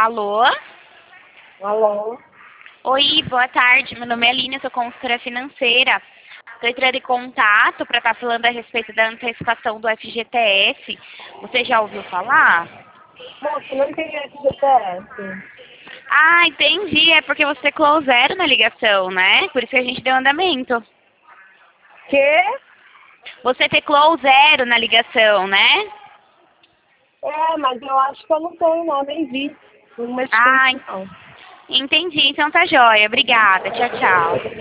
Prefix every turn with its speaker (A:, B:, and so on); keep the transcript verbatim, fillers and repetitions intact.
A: Alô?
B: Alô?
A: Oi, boa tarde. Meu nome é Aline, eu sou consultora financeira. Estou entrando em contato para estar falando a respeito da antecipação do F G T S. Você já ouviu falar?
B: Moça, não tem F G T S.
A: Ah, entendi. É porque você teclou zero na ligação, né? Por isso que a gente deu andamento.
B: Quê?
A: Você teclou zero na ligação, né?
B: É, mas eu acho que eu não tenho, não, nem vi. Não mexi com
A: Ah,
B: isso, não.
A: entendi. Então tá jóia. Obrigada. Tchau, tchau.